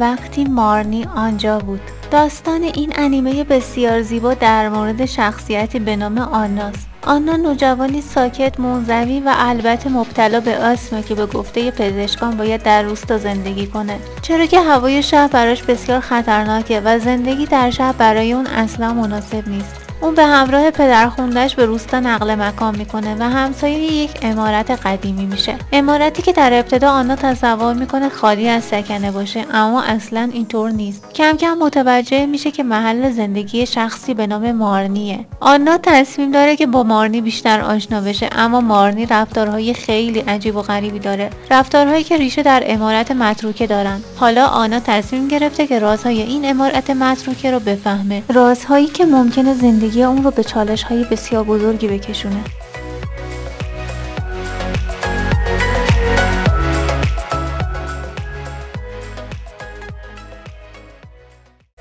وقتی مارنی آنجا بود. داستان این انیمه بسیار زیبا در مورد شخصیتی به نام آناست. آنا نوجوانی ساکت، منزوی و البته مبتلا به آسمه که به گفته پزشکان باید در روستا زندگی کنه، چرا که هوای شهر براش بسیار خطرناکه و زندگی در شهر برای اون اصلا مناسب نیست. اون به همراه پدرخونده‌اش به روستا نقل مکان میکنه و همسایه یک عمارت قدیمی میشه. عمارتی که در ابتدا آنا تصور میکنه خالی از سکنه باشه، اما اصلا اینطور نیست. کم کم متوجه میشه که محل زندگی شخصی به نام مارنیه. آنا تصمیم داره که با مارنی بیشتر آشنا بشه، اما مارنی رفتارهای خیلی عجیب و غریبی داره، رفتارهایی که ریشه در عمارت متروکه دارن. حالا آنا تصمیم گرفته که رازهای این عمارت متروکه رو بفهمه، رازهایی که ممکنه زندگی اون رو به چالش‌های بسیار بزرگی بکشونه.